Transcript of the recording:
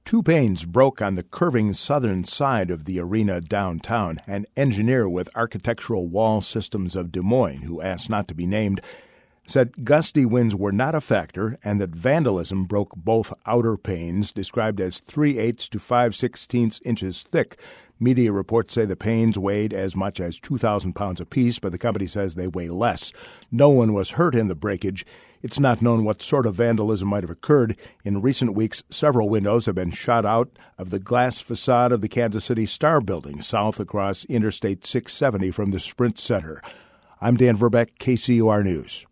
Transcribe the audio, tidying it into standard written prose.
Two panes broke on the curving southern side of the arena downtown. An engineer with Architectural Wall Systems of Des Moines, who asked not to be named, said gusty winds were not a factor and that vandalism broke both outer panes, described as 3/8 to 5/16 inches thick. Media reports say the panes weighed as much as 2,000 pounds apiece, but the company says they weigh less. No one was hurt in the breakage. It's not known what sort of vandalism might have occurred. In recent weeks, several windows have been shot out of the glass facade of the Kansas City Star Building, south across Interstate 670 from the Sprint Center. I'm Dan Verbeck, KCUR News.